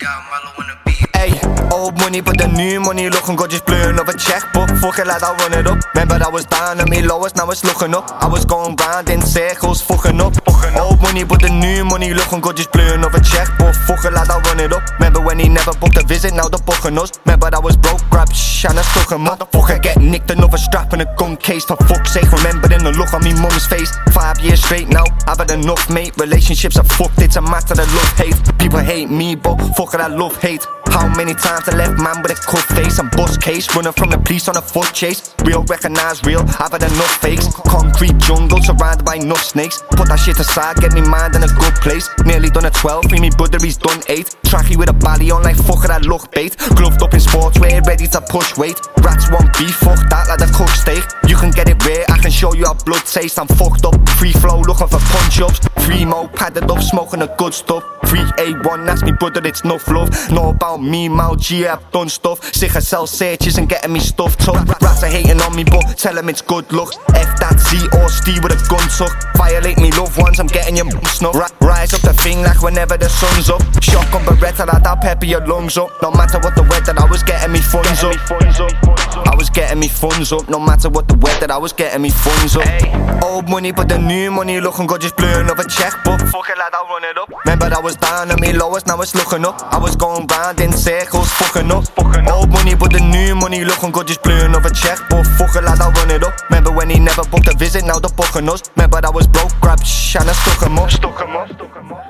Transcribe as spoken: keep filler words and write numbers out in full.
Hey, old money, but the new money looking good, just blew another checkbook. Fuck it, lad, I'll run it up. Remember, I was down at me lowest, now it's looking up. I was going round in circles, fucking up. Old money, but the new money looking good, just blew another checkbook. Fuck it, lad, I'll run it up. Remember when he never booked a visit, now they're booking us. Remember, I was broke, grabbed shh, and I stuck him up. Fucker get nicked, another strap in a gun case. For fuck's sake, remembering the look on me mum's face. Five years straight now, I've had enough, mate. Relationships are fucked, it's a matter of love, hate. People hate me, but fuck it, I love hate. How many times I left man with a cut face and bust case, running from the police on a foot chase. Real recognise real, I've had enough fakes. Concrete jungle surrounded by enough snakes. Put that shit aside, get me mind in a good place. Nearly done a twelve, free me brother, he's done eight. Tracky with a bally on like fuck it, I look bait. Gloved up in sportswear, ready to push weight. Rats want beef, fuck that like the cook steak. You can get it rare, I can show you how blood tastes. I'm fucked up, free flow looking for punch ups. Free mo padded up, smoking the good stuff. Free A one, that's me brother, it's no fluff. Know about me, Mal G, I've done stuff. Sick of cell searches and getting me stuffed up. Rats are hating on me, but tell them it's good luck. F that Z or Steve with a gun tuck. Violate me loved ones, I'm getting you snuff. Ra rise up the thing like whenever the sun's up. Shotgun Beretta, lad, I'll pepper your lungs up. No matter what the weather, I was getting me funds up. I was getting me funds up. No matter what the weather, I was getting me funds up. Old money, but the new money looking good, just blew another checkbook. Fuck it, lad, I'll run it up. Remember I was down at me lowest, now it's looking up. I was going round in circles, fucking up. Old money, but the new money looking good, just blew another checkbook. Fuck it, lad, I'll run it up. Remember when he never booked a visit, now they're booking us. Remember I was broke, grabbed shh, and I stuck him up. Stuck him up, stuck him up.